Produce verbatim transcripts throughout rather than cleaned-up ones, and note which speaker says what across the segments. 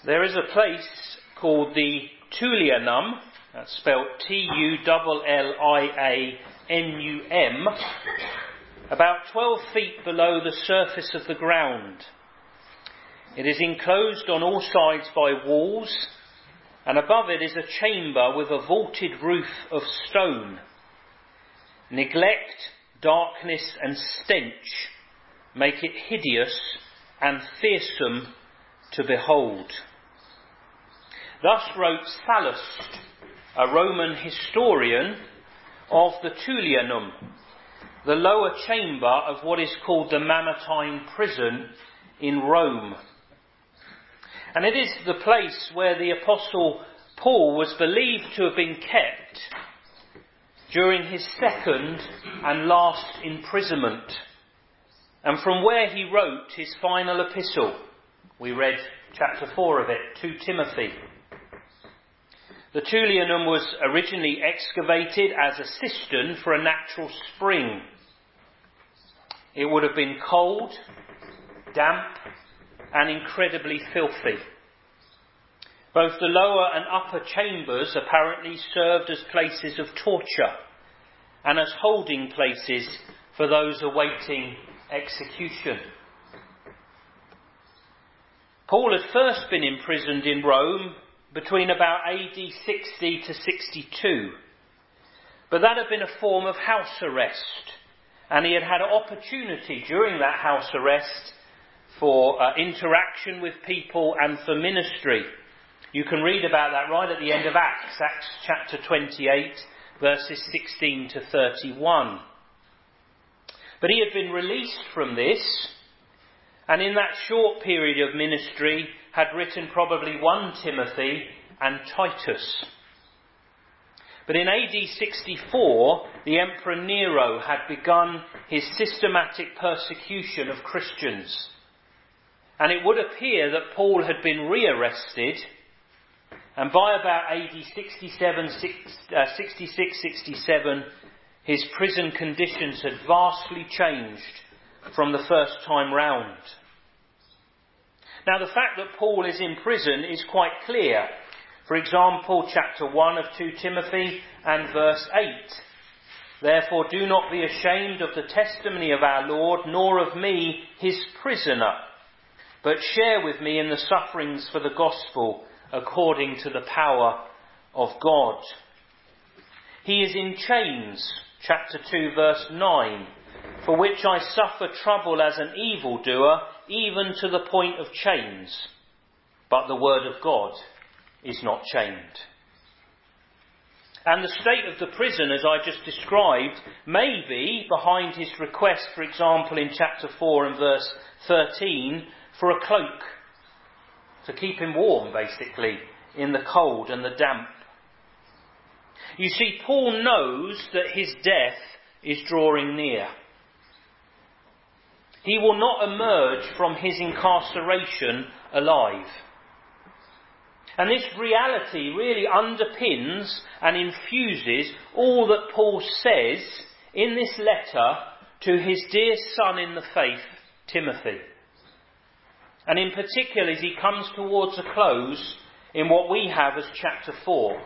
Speaker 1: There is a place called the Tullianum, that's spelled T U L L I A N U M, about twelve feet below the surface of the ground. It is enclosed on all sides by walls, and above it is a chamber with a vaulted roof of stone. Neglect, darkness and stench make it hideous and fearsome to behold. Thus wrote Sallust, a Roman historian, of the Tullianum, the lower chamber of what is called the Mamertine prison in Rome. And it is the place where the Apostle Paul was believed to have been kept during his second and last imprisonment, and from where he wrote his final epistle. We read chapter four of it, to Timothy. The Tullianum was originally excavated as a cistern for a natural spring. It would have been cold, damp, and incredibly filthy. Both the lower and upper chambers apparently served as places of torture and as holding places for those awaiting execution. Paul had first been imprisoned in Rome between about A D sixty to sixty-two, but that had been a form of house arrest, and he had had opportunity during that house arrest for uh, interaction with people and for ministry. You can read about that right at the end of Acts, Acts chapter twenty-eight, verses sixteen to thirty-one. But he had been released from this, and in that short period of ministry had written probably First Timothy and Titus. But in A D sixty-four, the Emperor Nero had begun his systematic persecution of Christians. And it would appear that Paul had been rearrested, and by about A D sixty-seven, sixty-six, sixty-seven, his prison conditions had vastly changed from the first time round. Now, the fact that Paul is in prison is quite clear. For example, chapter one of Second Timothy and verse eight. Therefore do not be ashamed of the testimony of our Lord, nor of me, his prisoner, but share with me in the sufferings for the gospel according to the power of God. He is in chains, chapter two verse nine, for which I suffer trouble as an evildoer, even to the point of chains. But the word of God is not chained. And the state of the prison, as I just described, may be behind his request, for example, in chapter four and verse thirteen, for a cloak, to keep him warm, basically, in the cold and the damp. You see, Paul knows that his death is drawing near. He will not emerge from his incarceration alive. And this reality really underpins and infuses all that Paul says in this letter to his dear son in the faith, Timothy. And in particular, as he comes towards a close in what we have as chapter four.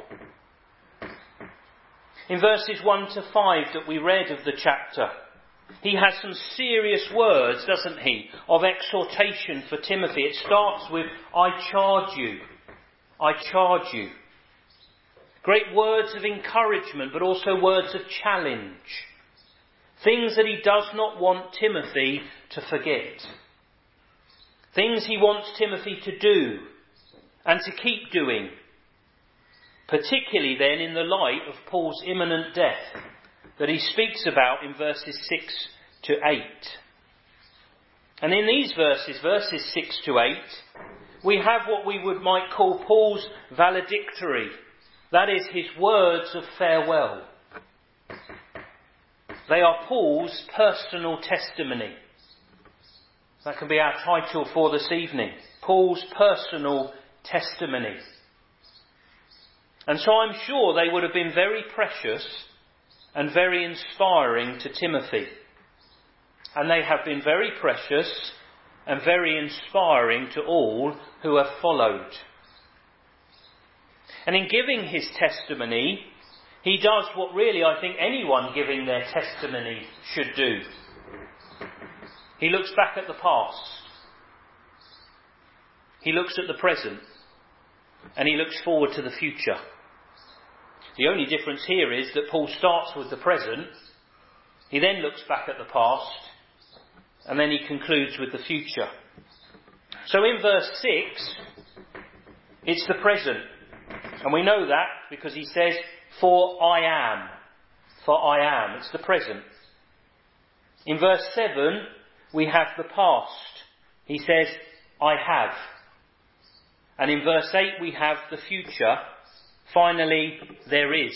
Speaker 1: In verses one to five that we read of the chapter, he has some serious words, doesn't he, of exhortation for Timothy. It starts with, I charge you, I charge you. Great words of encouragement, but also words of challenge. Things that he does not want Timothy to forget. Things he wants Timothy to do and to keep doing. Particularly then in the light of Paul's imminent death that he speaks about in verses six to eight. And in these verses, verses six to eight, we have what we would might call Paul's valedictory. That is his words of farewell. They are Paul's personal testimony. That can be our title for this evening. Paul's personal testimony. And so I'm sure they would have been very precious and very inspiring to Timothy. And they have been very precious and very inspiring to all who have followed And in giving his testimony, he does what really I think anyone giving their testimony should do. He looks back at the past. He looks at the present. And he looks forward to the future. The only difference here is that Paul starts with the present. He then looks back at the past. And then he concludes with the future. So in verse six, it's the present. And we know that because he says, for I am. For I am. It's the present. In verse seven, we have the past. He says, I have. And in verse eight, we have the future. Finally, there is.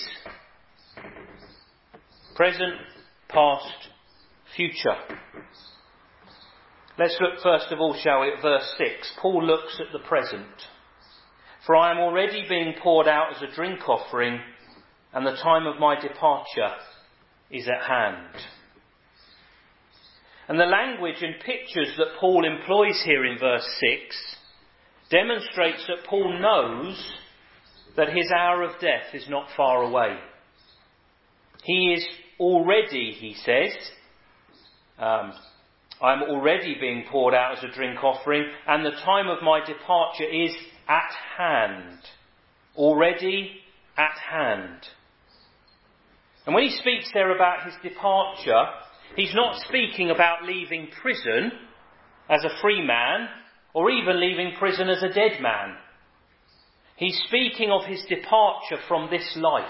Speaker 1: Present, past, future. Let's look first of all, shall we, at verse six. Paul looks at the present. For I am already being poured out as a drink offering, and the time of my departure is at hand. And the language and pictures that Paul employs here in verse six demonstrates that Paul knows that his hour of death is not far away. He is already, he says, um, I am already being poured out as a drink offering, and the time of my departure is at hand. Already at hand. And when he speaks there about his departure, he's not speaking about leaving prison as a free man, or even leaving prison as a dead man. He's speaking of his departure from this life.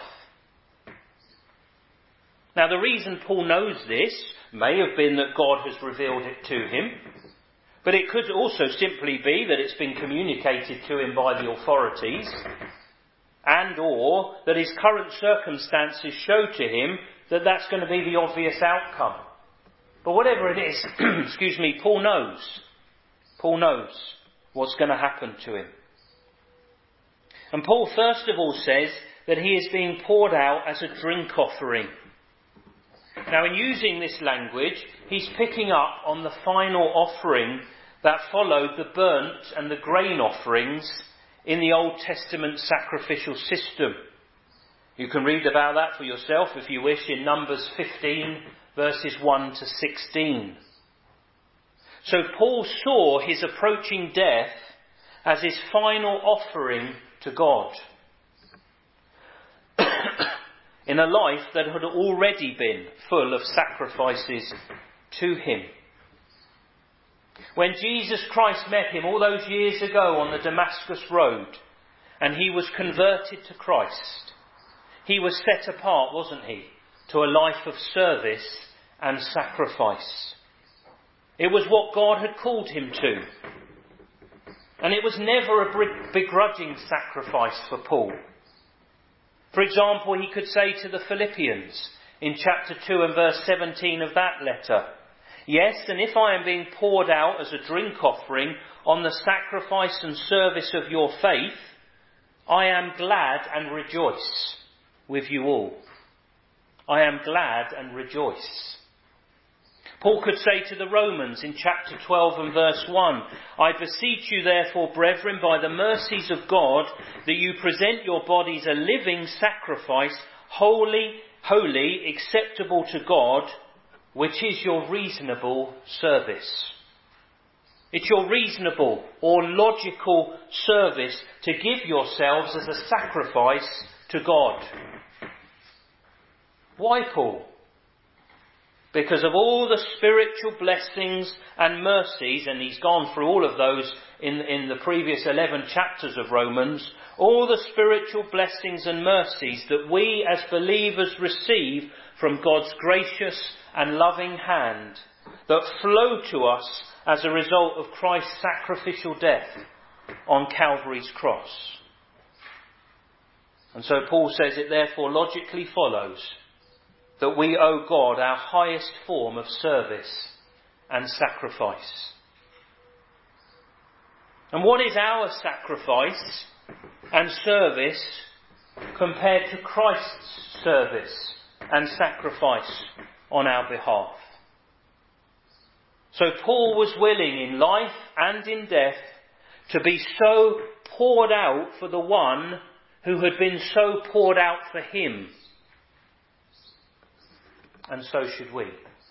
Speaker 1: Now the reason Paul knows this may have been that God has revealed it to him, but it could also simply be that it's been communicated to him by the authorities, and or that his current circumstances show to him that that's going to be the obvious outcome. But whatever it is, excuse me, Paul knows. Paul knows what's going to happen to him. And Paul first of all says that he is being poured out as a drink offering. Now in using this language, he's picking up on the final offering that followed the burnt and the grain offerings in the Old Testament sacrificial system. You can read about that for yourself if you wish in Numbers fifteen verses one to sixteen. So Paul saw his approaching death as his final offering to God in a life that had already been full of sacrifices to him. When Jesus Christ met him all those years ago on the Damascus Road and he was converted to Christ, he was set apart, wasn't he, to a life of service and sacrifice. It was what God had called him to. And it was never a begrudging sacrifice for Paul. For example, he could say to the Philippians in chapter two and verse seventeen of that letter, yes, and if I am being poured out as a drink offering on the sacrifice and service of your faith, I am glad and rejoice with you all. I am glad and rejoice. Paul could say to the Romans in chapter twelve and verse one, I beseech you therefore, brethren, by the mercies of God, that you present your bodies a living sacrifice, holy, holy, acceptable to God, which is your reasonable service. It's your reasonable or logical service to give yourselves as a sacrifice to God. Why, Paul? Because of all the spiritual blessings and mercies, and he's gone through all of those in, in the previous eleven chapters of Romans, all the spiritual blessings and mercies that we as believers receive from God's gracious and loving hand that flow to us as a result of Christ's sacrificial death on Calvary's cross. And so Paul says it therefore logically follows that we owe God our highest form of service and sacrifice. And what is our sacrifice and service compared to Christ's service and sacrifice on our behalf? So Paul was willing in life and in death to be so poured out for the one who had been so poured out for him. And so should we.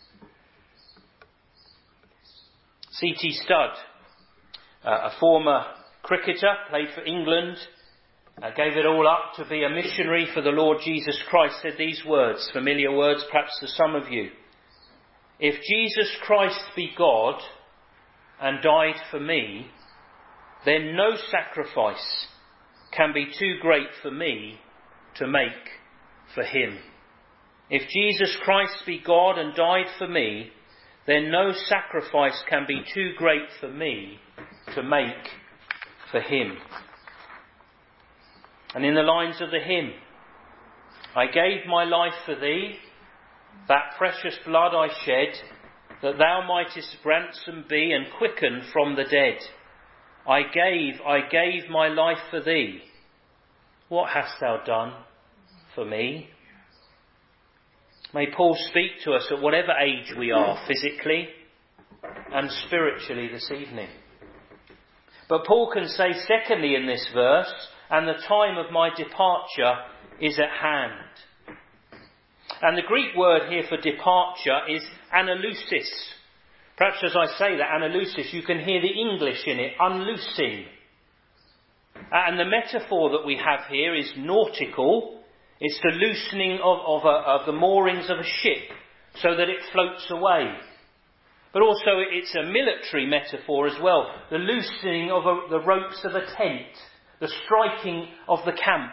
Speaker 1: C T Studd, uh, a former cricketer, played for England, uh, gave it all up to be a missionary for the Lord Jesus Christ, said these words, familiar words perhaps to some of you. If Jesus Christ be God and died for me, then no sacrifice can be too great for me to make for him. If Jesus Christ be God and died for me, then no sacrifice can be too great for me to make for him. And in the lines of the hymn, I gave my life for thee, that precious blood I shed, that thou mightest ransom be and quicken from the dead. I gave, I gave my life for thee. What hast thou done for me? May Paul speak to us at whatever age we are, physically and spiritually this evening. But Paul can say secondly in this verse, and the time of my departure is at hand. And the Greek word here for departure is analusis. Perhaps as I say that, analusis, you can hear the English in it, unloosing. And the metaphor that we have here is nautical. It's the loosening of, of, a, of the moorings of a ship so that it floats away. But also it's a military metaphor as well. The loosening of a, the ropes of a tent. The striking of the camp.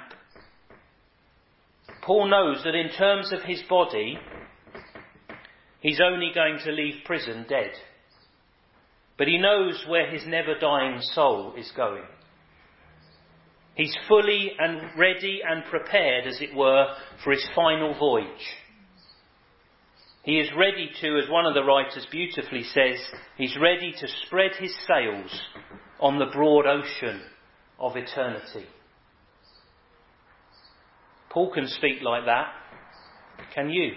Speaker 1: Paul knows that in terms of his body, he's only going to leave prison dead. But he knows where his never-dying soul is going. He's fully and ready and prepared, as it were, for his final voyage. He is ready to, as one of the writers beautifully says, he's ready to spread his sails on the broad ocean of eternity. Paul can speak like that. Can you?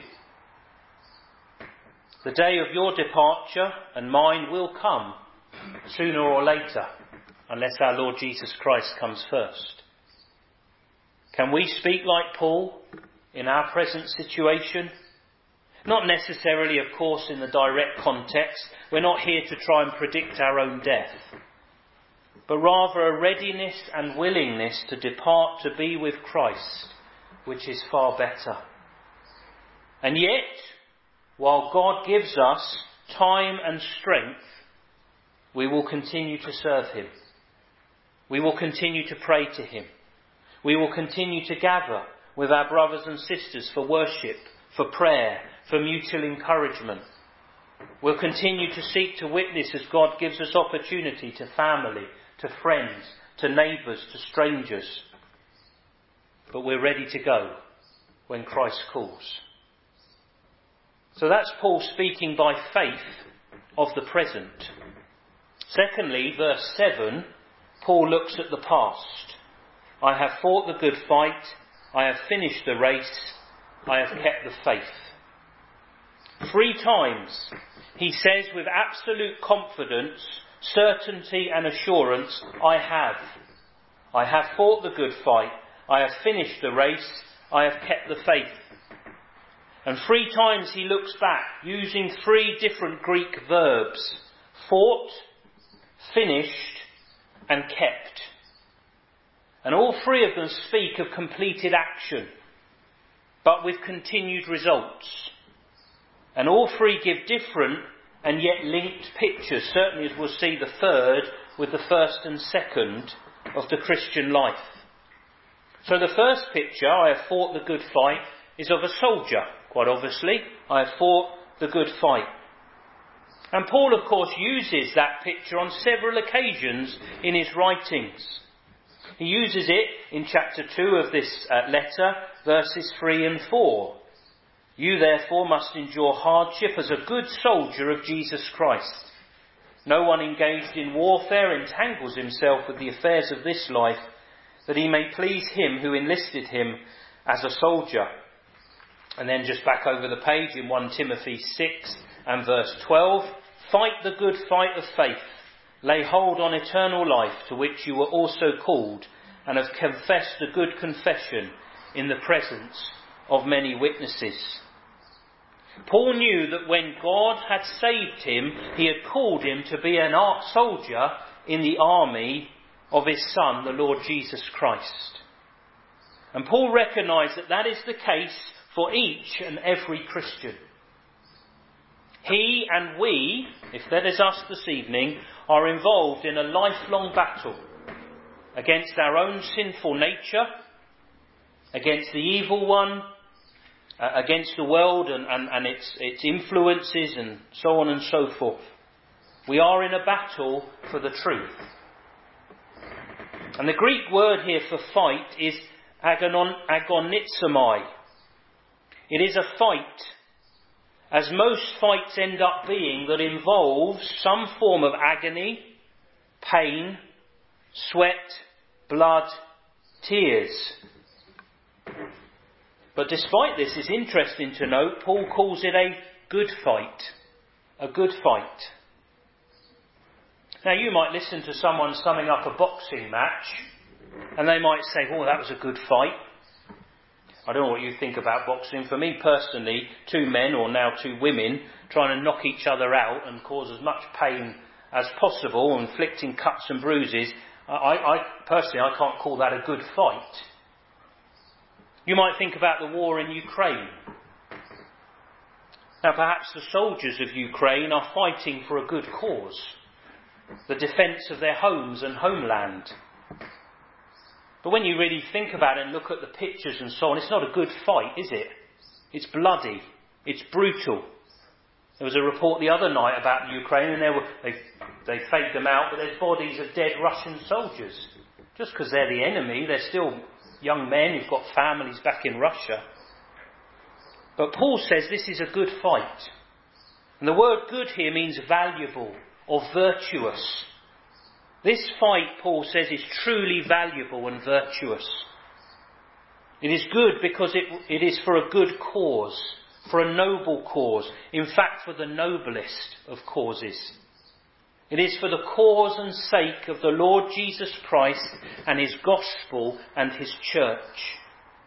Speaker 1: The day of your departure and mine will come sooner or later, unless our Lord Jesus Christ comes first. Can we speak like Paul in our present situation? Not necessarily, of course, in the direct context. We're not here to try and predict our own death. But rather a readiness and willingness to depart to be with Christ, which is far better. And yet, while God gives us time and strength, we will continue to serve him. We will continue to pray to him. We will continue to gather with our brothers and sisters for worship, for prayer, for mutual encouragement. We'll continue to seek to witness as God gives us opportunity to family, to friends, to neighbours, to strangers. But we're ready to go when Christ calls. So that's Paul speaking by faith of the present. Secondly, verse seven, Paul looks at the past. I have fought the good fight. I have finished the race. I have kept the faith. Three times he says with absolute confidence, certainty and assurance, I have. I have fought the good fight. I have finished the race. I have kept the faith. And three times he looks back using three different Greek verbs. Fought, finished and kept. And all three of them speak of completed action, but with continued results. And all three give different and yet linked pictures, certainly as we'll see the third with the first and second of the Christian life. So the first picture, I have fought the good fight, is of a soldier, quite obviously. I have fought the good fight. And Paul, of course, uses that picture on several occasions in his writings. He uses it in chapter two of this uh, letter, verses three and four. You therefore must endure hardship as a good soldier of Jesus Christ. No one engaged in warfare entangles himself with the affairs of this life, that he may please him who enlisted him as a soldier. And then just back over the page in First Timothy six and verse twelve, fight the good fight of faith. Lay hold on eternal life, to which you were also called, and have confessed a good confession in the presence of many witnesses. Paul knew that when God had saved him, he had called him to be an soldier in the army of his Son, the Lord Jesus Christ. And Paul recognised that that is the case for each and every Christian. He and we, if that is us this evening, are involved in a lifelong battle against our own sinful nature, against the evil one, uh, against the world and, and, and its, its influences and so on and so forth. We are in a battle for the truth. And the Greek word here for fight is agonon, agonizomai. It is a fight, as most fights end up being, that involves some form of agony, pain, sweat, blood, tears. But despite this, it's interesting to note, Paul calls it a good fight. A good fight. Now you might listen to someone summing up a boxing match, and they might say, oh, that was a good fight. I don't know what you think about boxing. For me personally, two men, or now two women, trying to knock each other out and cause as much pain as possible, inflicting cuts and bruises, I, I personally, I can't call that a good fight. You might think about the war in Ukraine. Now perhaps the soldiers of Ukraine are fighting for a good cause, the defence of their homes and homeland. But when you really think about it and look at the pictures and so on, it's not a good fight, is it? It's bloody. It's brutal. There was a report the other night about Ukraine, and they were, they, they faked them out, but there's bodies of dead Russian soldiers. Just because they're the enemy, they're still young men who've got families back in Russia. But Paul says this is a good fight. And the word good here means valuable or virtuous. This fight, Paul says, is truly valuable and virtuous. It is good because it, it is for a good cause, for a noble cause, in fact for the noblest of causes. It is for the cause and sake of the Lord Jesus Christ and his gospel and his church.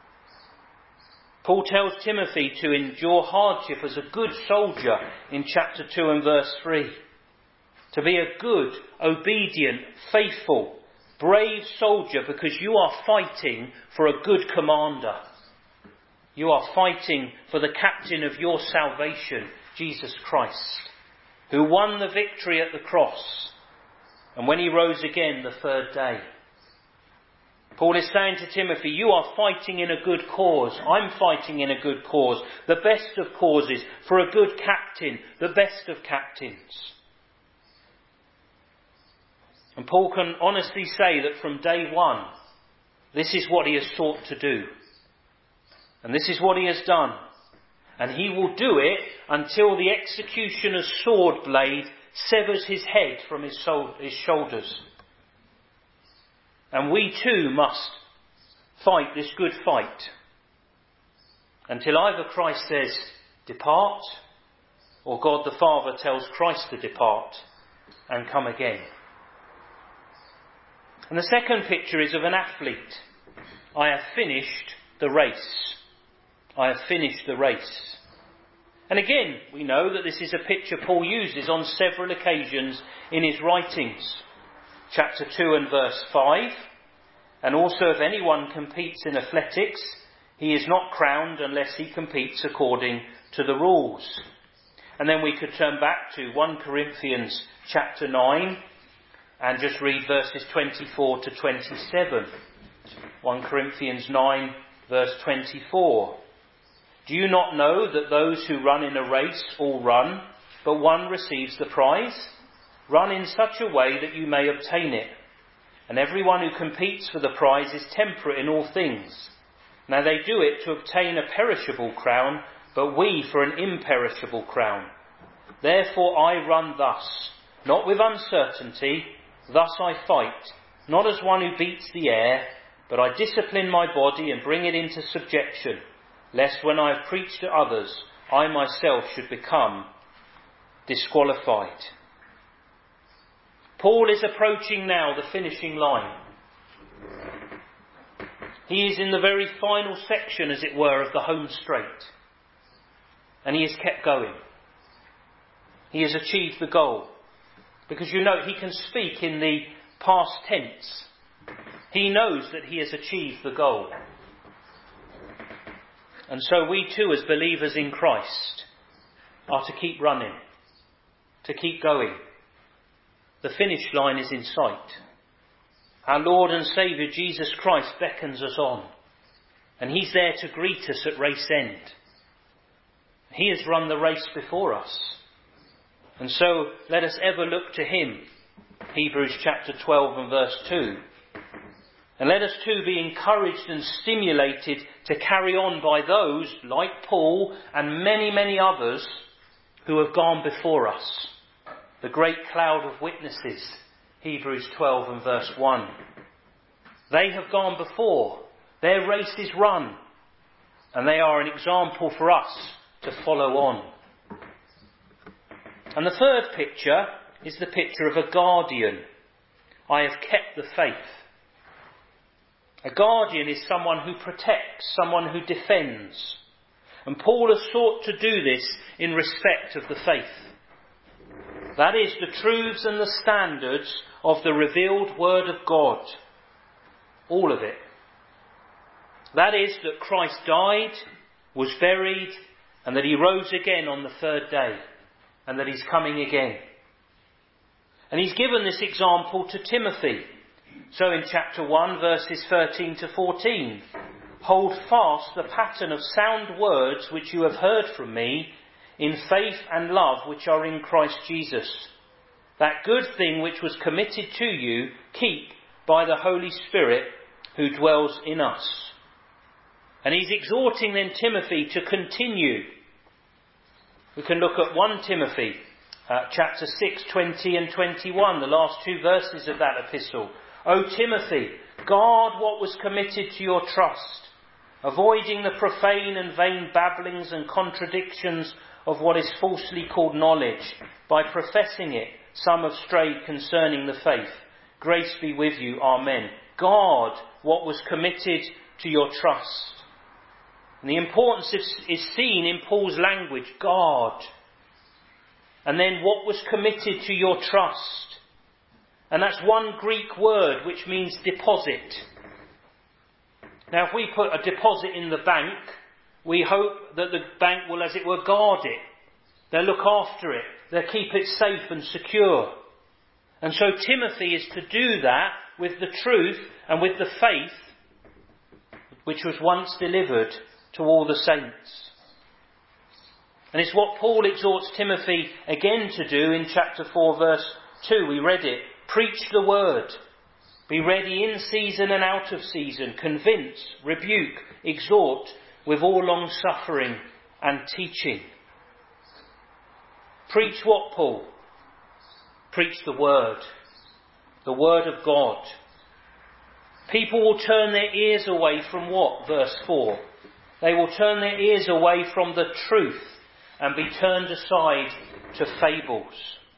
Speaker 1: Paul tells Timothy to endure hardship as a good soldier in chapter two and verse three. To be a good, obedient, faithful, brave soldier, because you are fighting for a good commander. You are fighting for the captain of your salvation, Jesus Christ, who won the victory at the cross, and when he rose again the third day. Paul is saying to Timothy, you are fighting in a good cause. I'm fighting in a good cause. The best of causes, for a good captain, the best of captains. And Paul can honestly say that from day one, this is what he has sought to do. And this is what he has done. And he will do it until the executioner's sword blade severs his head from his, soul, his shoulders. And we too must fight this good fight until either Christ says, depart, or God the Father tells Christ to depart and come again. And the second picture is of an athlete. I have finished the race. I have finished the race. And again, we know that this is a picture Paul uses on several occasions in his writings. Chapter two and verse five. And also, if anyone competes in athletics, he is not crowned unless he competes according to the rules. And then we could turn back to First Corinthians chapter nine and just read verses twenty-four to twenty-seven. First Corinthians nine verse twenty-four. Do you not know that those who run in a race all run, but one receives the prize? Run in such a way that you may obtain it. And everyone who competes for the prize is temperate in all things. Now they do it to obtain a perishable crown, but we for an imperishable crown. Therefore I run thus, not with uncertainty, thus I fight, not as one who beats the air, but I discipline my body and bring it into subjection, lest when I have preached to others, I myself should become disqualified. Paul is approaching now the finishing line. He is in the very final section, as it were, of the home straight. And he has kept going. He has achieved the goal. Because you know, he can speak in the past tense. He knows that he has achieved the goal. And so we too, as believers in Christ, are to keep running, to keep going. The finish line is in sight. Our Lord and Saviour Jesus Christ beckons us on, and he's there to greet us at race end. He has run the race before us, and so let us ever look to him. Hebrews chapter twelve and verse two. And let us too be encouraged and stimulated to carry on by those, like Paul and many, many others, who have gone before us. The great cloud of witnesses, Hebrews twelve and verse one. They have gone before. Their race is run. And they are an example for us to follow on. And the third picture is the picture of a guardian. I have kept the faith. A guardian is someone who protects, someone who defends. And Paul has sought to do this in respect of the faith. That is, the truths and the standards of the revealed Word of God. All of it. That is, that Christ died, was buried, and that he rose again on the third day, and that he's coming again. And he's given this example to Timothy. So in chapter one, verses thirteen to fourteen, hold fast the pattern of sound words which you have heard from me, in faith and love which are in Christ Jesus. That good thing which was committed to you, keep by the Holy Spirit who dwells in us. And he's exhorting then Timothy to continue. We can look at First Timothy, uh, chapter six, twenty and twenty-one, the last two verses of that epistle. O Timothy, guard what was committed to your trust, avoiding the profane and vain babblings and contradictions of what is falsely called knowledge. By professing it, some have strayed concerning the faith. Grace be with you. Amen. Guard what was committed to your trust. And the importance is, is seen in Paul's language. Guard. And then what was committed to your trust. And that's one Greek word which means deposit. Now if we put a deposit in the bank, we hope that the bank will, as it were, guard it. They'll look after it. They'll keep it safe and secure. And so Timothy is to do that with the truth and with the faith which was once delivered to all the saints. And it's what Paul exhorts Timothy again to do in chapter four verse two. We read it. Preach the word. Be ready in season and out of season. Convince, rebuke, exhort with all long suffering and teaching. Preach what, Paul? Preach the word. The word of God. People will turn their ears away from what? Verse four. They will turn their ears away from the truth and be turned aside to fables.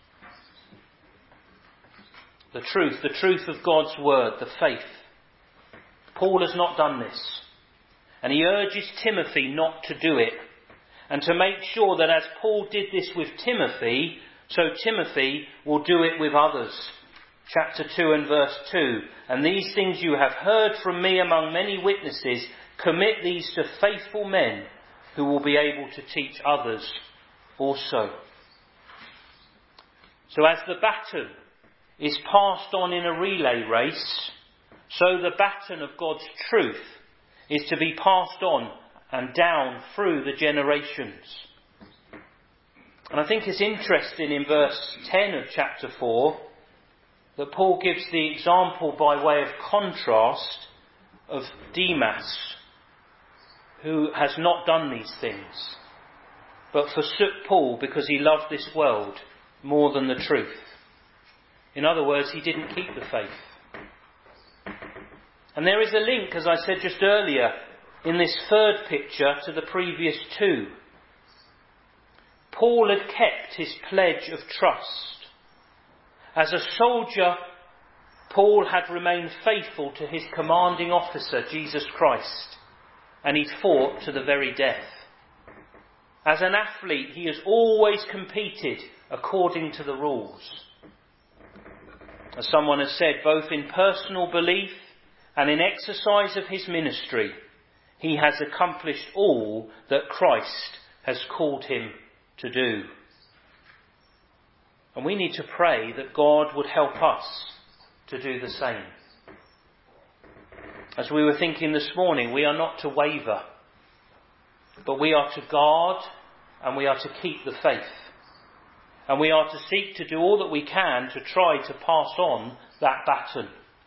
Speaker 1: The truth, the truth of God's word, the faith. Paul has not done this. And he urges Timothy not to do it. And to make sure that as Paul did this with Timothy, so Timothy will do it with others. Chapter two and verse two. And these things you have heard from me among many witnesses, commit these to faithful men who will be able to teach others also. So as the baton is passed on in a relay race, so the baton of God's truth is to be passed on and down through the generations. And I think it's interesting in verse ten of chapter four that Paul gives the example by way of contrast of Demas, who has not done these things, but forsook Paul because he loved this world more than the truth. In other words, he didn't keep the faith. And there is a link, as I said just earlier, in this third picture to the previous two. Paul had kept his pledge of trust. As a soldier Paul had remained faithful to his commanding officer, Jesus Christ, and he'd fought to the very death. As an athlete, he has always competed according to the rules. As someone has said, both in personal belief and in exercise of his ministry, he has accomplished all that Christ has called him to do. And we need to pray that God would help us to do the same. As we were thinking this morning, we are not to waver, but we are to guard and we are to keep the faith. And we are to seek to do all that we can to try to pass on that baton.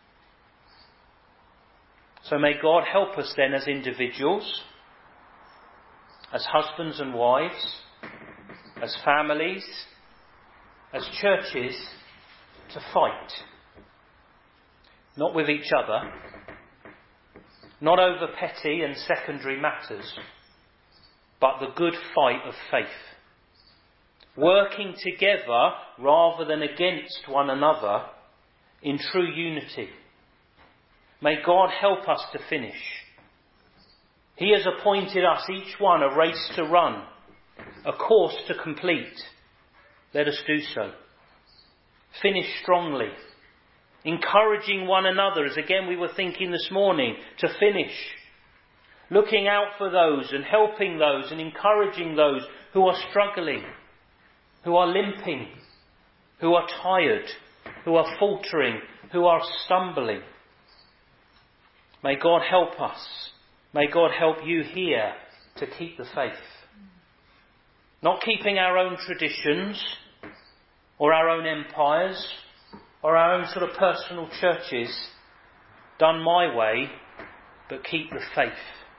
Speaker 1: So may God help us then as individuals, as husbands and wives, as families, as churches, to fight. Not with each other, not over petty and secondary matters, but the good fight of faith. Working together rather than against one another in true unity. May God help us to finish. He has appointed us, each one, a race to run, a course to complete. Let us do so. Finish strongly, encouraging one another, as again we were thinking this morning, to finish. Looking out for those and helping those and encouraging those who are struggling, who are limping, who are tired, who are faltering, who are stumbling. May God help us. May God help you here to keep the faith. Not keeping our own traditions or our own empires or our own sort of personal churches done my way, but keep the faith.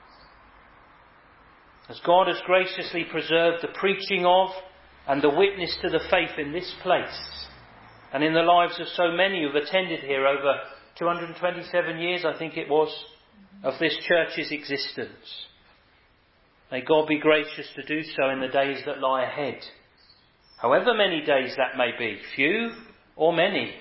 Speaker 1: As God has graciously preserved the preaching of and the witness to the faith in this place and in the lives of so many who have attended here over two hundred twenty-seven years, I think it was, of this church's existence. May God be gracious to do so in the days that lie ahead. However many days that may be, few or many.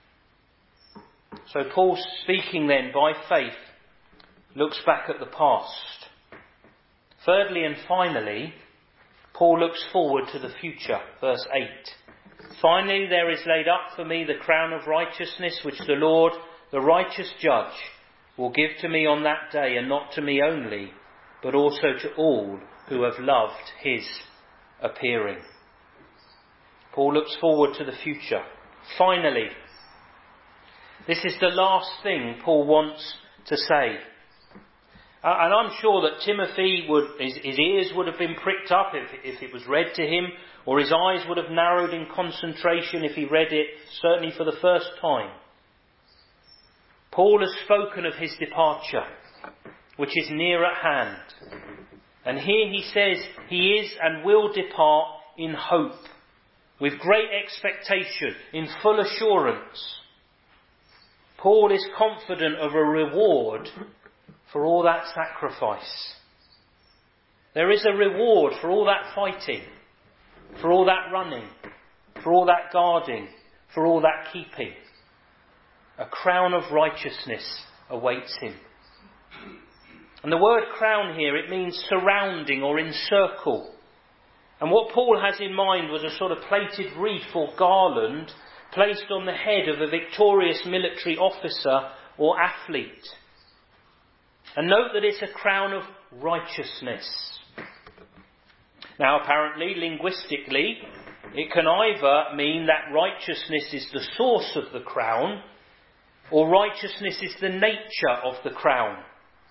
Speaker 1: So Paul, speaking then by faith, looks back at the past. Thirdly and finally, Paul looks forward to the future. Verse eight. Finally, there is laid up for me the crown of righteousness, which the Lord, the righteous judge, will give to me on that day, and not to me only, but also to all who have loved his appearing. Paul looks forward to the future. Finally, this is the last thing Paul wants to say. Uh, and I'm sure that Timothy would, his, his ears would have been pricked up if, if it was read to him, or his eyes would have narrowed in concentration if he read it, certainly for the first time. Paul has spoken of his departure, which is near at hand. And here he says he is and will depart in hope, with great expectation, in full assurance. Paul is confident of a reward for all that sacrifice. There is a reward for all that fighting, for all that running, for all that guarding, for all that keeping. A crown of righteousness awaits him. And the word crown here, it means surrounding or encircle. And what Paul has in mind was a sort of plaited wreath or garland placed on the head of a victorious military officer or athlete. And note that it's a crown of righteousness. Now apparently, linguistically, it can either mean that righteousness is the source of the crown, or righteousness is the nature of the crown.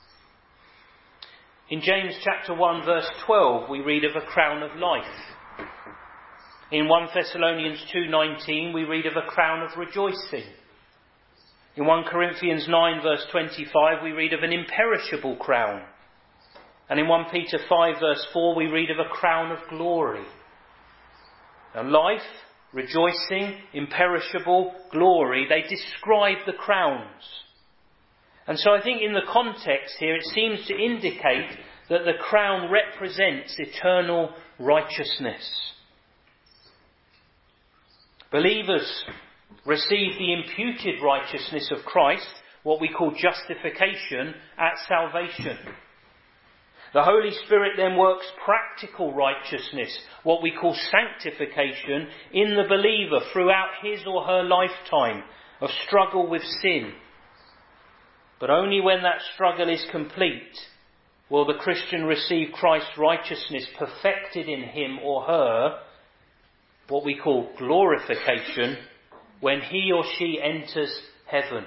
Speaker 1: In James chapter one verse twelve we read of a crown of life. In First Thessalonians two nineteen we read of a crown of rejoicing. In First Corinthians nine verse twenty-five we read of an imperishable crown. And in First Peter five verse four we read of a crown of glory. Now life, rejoicing, imperishable, glory, they describe the crowns. And so I think in the context here it seems to indicate that the crown represents eternal righteousness. Believers receive the imputed righteousness of Christ, what we call justification, at salvation. The Holy Spirit then works practical righteousness, what we call sanctification, in the believer throughout his or her lifetime of struggle with sin. But only when that struggle is complete will the Christian receive Christ's righteousness perfected in him or her, what we call glorification, when he or she enters heaven.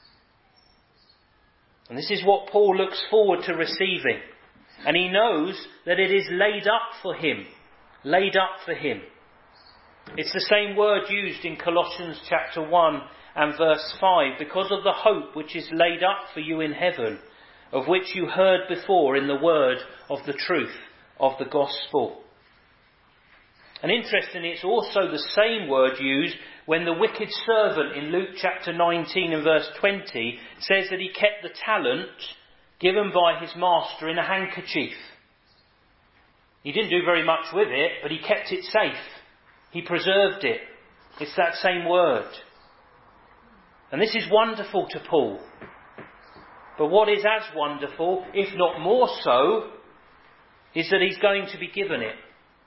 Speaker 1: And this is what Paul looks forward to receiving. And he knows that it is laid up for him. Laid up for him. It's the same word used in Colossians chapter one and verse five. Because of the hope which is laid up for you in heaven, of which you heard before in the word of the truth of the gospel. And interestingly, it's also the same word used when the wicked servant in Luke chapter nineteen and verse twenty says that he kept the talent given by his master in a handkerchief. He didn't do very much with it, but he kept it safe. He preserved it. It's that same word. And this is wonderful to Paul. But what is as wonderful, if not more so, is that he's going to be given it.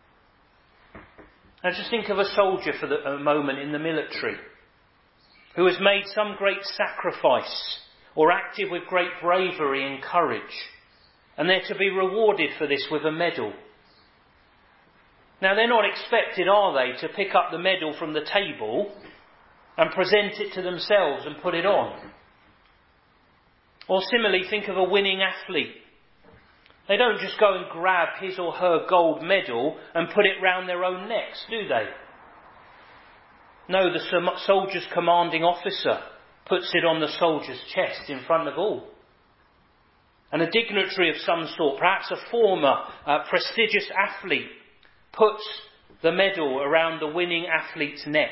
Speaker 1: Now just think of a soldier for the, a moment in the military who has made some great sacrifice or acted with great bravery and courage, and they're to be rewarded for this with a medal. Now they're not expected, are they, to pick up the medal from the table and present it to themselves and put it on. Or similarly, think of a winning athlete. They don't just go and grab his or her gold medal and put it round their own necks, do they? No, the soldier's commanding officer puts it on the soldier's chest in front of all. And a dignitary of some sort, perhaps a former uh, prestigious athlete, puts the medal around the winning athlete's neck.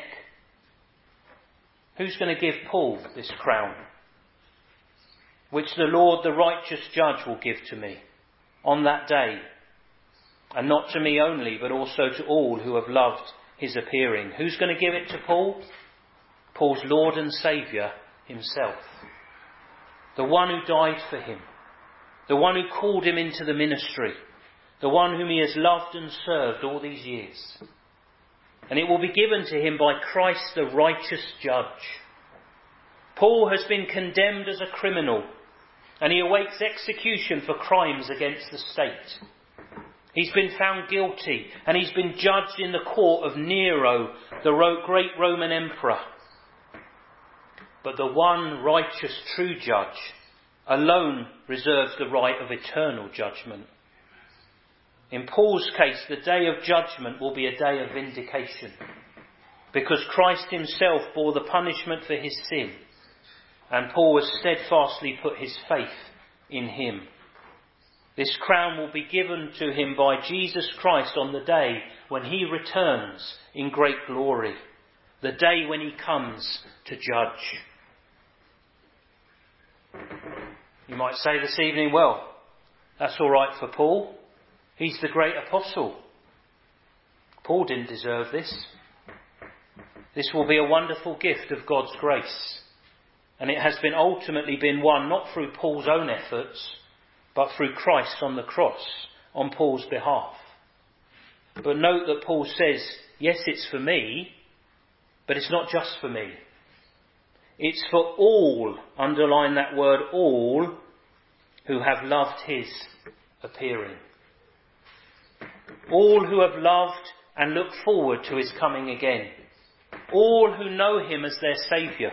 Speaker 1: Who's going to give Paul this crown? Which the Lord, the righteous judge, will give to me on that day. And not to me only, but also to all who have loved his appearing. Who's going to give it to Paul? Paul's Lord and Saviour himself. The one who died for him. The one who called him into the ministry. The one whom he has loved and served all these years. And it will be given to him by Christ the righteous judge. Paul has been condemned as a criminal, and he awaits execution for crimes against the state. He's been found guilty, and he's been judged in the court of Nero, the great Roman emperor. But the one righteous true judge alone reserves the right of eternal judgment. In Paul's case, the day of judgment will be a day of vindication, because Christ himself bore the punishment for his sin, and Paul has steadfastly put his faith in him. This crown will be given to him by Jesus Christ on the day when he returns in great glory, the day when he comes to judge. You might say this evening, well, that's all right for Paul. He's the great apostle. Paul didn't deserve this. This will be a wonderful gift of God's grace. And it has been ultimately been won not through Paul's own efforts, but through Christ on the cross, on Paul's behalf. But note that Paul says, yes, it's for me, but it's not just for me. It's for all, underline that word, all, who have loved his appearing. All who have loved and look forward to his coming again. All who know him as their Saviour.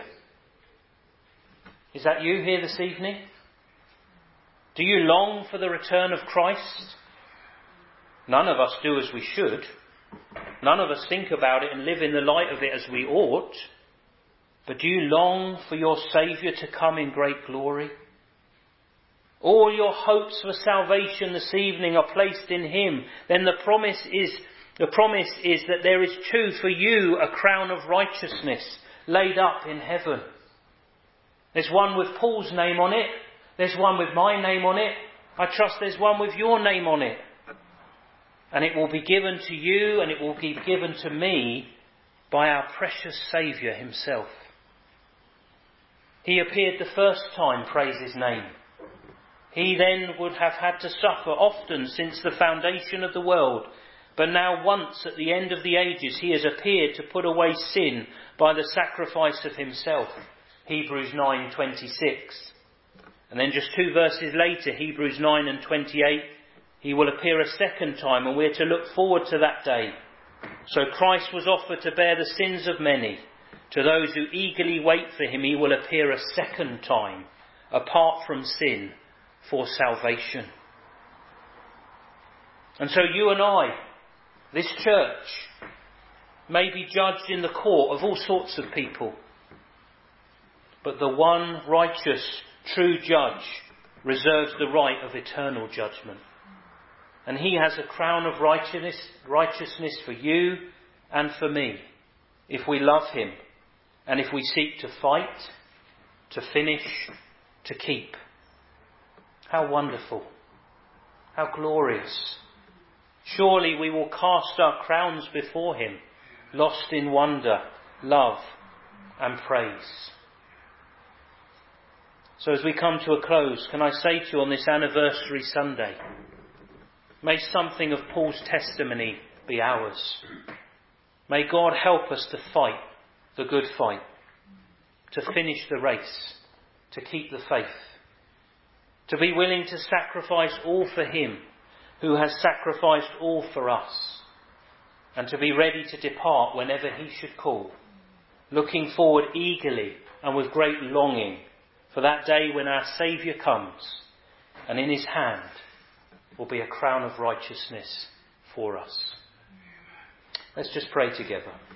Speaker 1: Is that you here this evening? Do you long for the return of Christ? None of us do as we should. None of us think about it and live in the light of it as we ought. But do you long for your Saviour to come in great glory? All your hopes for salvation this evening are placed in him. Then the promise is, the promise is that there is too for you a crown of righteousness laid up in heaven. There's one with Paul's name on it. There's one with my name on it. I trust there's one with your name on it. And it will be given to you and it will be given to me by our precious Saviour himself. He appeared the first time, praise his name. He then would have had to suffer often since the foundation of the world, but now once at the end of the ages he has appeared to put away sin by the sacrifice of himself. Hebrews nine twenty-six. And then just two verses later, Hebrews nine and twenty-eight, he will appear a second time, and we're to look forward to that day. So Christ was offered to bear the sins of many. To those who eagerly wait for him, he will appear a second time, apart from sin, for salvation. And so you and I, this church, may be judged in the court of all sorts of people. But the one righteous, true judge reserves the right of eternal judgment. And he has a crown of righteousness, righteousness for you and for me, if we love him and if we seek to fight, to finish, to keep. How wonderful. How glorious. Surely we will cast our crowns before him, lost in wonder, love and praise. So as we come to a close, can I say to you on this anniversary Sunday, may something of Paul's testimony be ours. May God help us to fight the good fight, to finish the race, to keep the faith, to be willing to sacrifice all for him who has sacrificed all for us, and to be ready to depart whenever he should call, looking forward eagerly and with great longing for that day when our Saviour comes, and in his hand will be a crown of righteousness for us. Let's just pray together.